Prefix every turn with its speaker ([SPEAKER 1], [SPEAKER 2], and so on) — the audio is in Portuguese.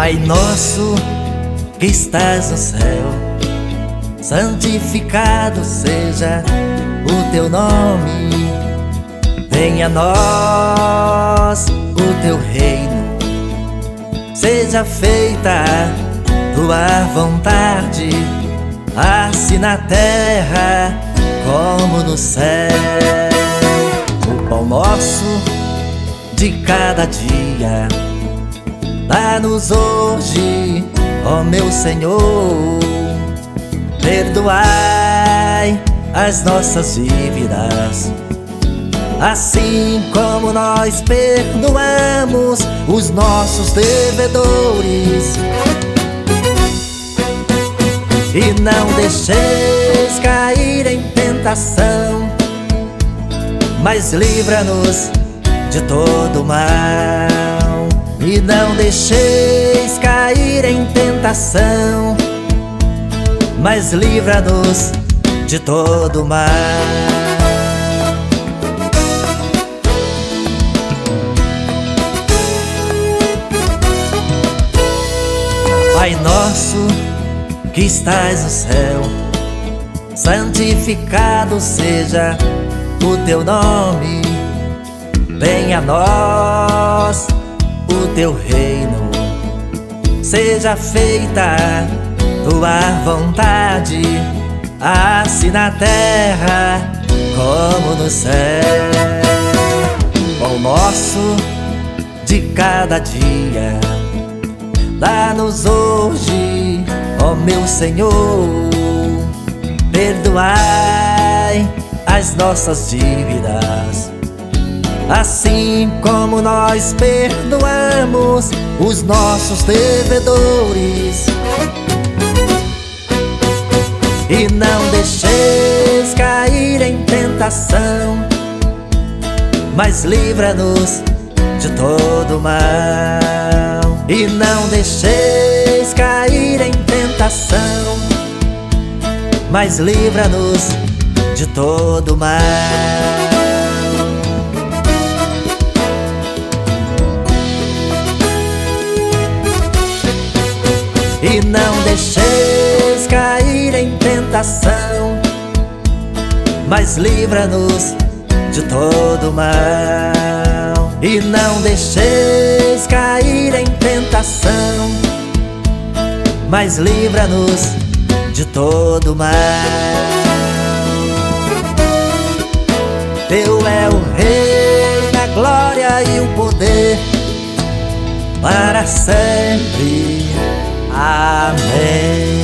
[SPEAKER 1] Pai nosso que estás no céu, santificado seja o teu nome. Venha a nós o teu reino, seja feita tua vontade, assim na terra como no céu. O pão nosso de cada dia dá-nos hoje, ó meu Senhor. Perdoai as nossas dívidas, assim como nós perdoamos os nossos devedores. E não deixeis cair em tentação, mas livra-nos de todo mal. E não deixeis cair em tentação, mas livra-nos de todo mal. Pai nosso que estás no céu, santificado seja o teu nome. Venha a nós o teu reino, seja feita tua vontade, assim na terra como no céu. Pão nosso de cada dia dá-nos hoje, ó meu Senhor. Perdoai as nossas dívidas, assim como nós perdoamos os nossos devedores. E não deixeis cair em tentação, mas livra-nos de todo mal. E não deixeis cair em tentação, mas livra-nos de todo mal. E não deixeis cair em tentação, mas livra-nos de todo mal. E não deixeis cair em tentação, mas livra-nos de todo mal. Teu é o reino, a glória e o poder, para sempre. Amém.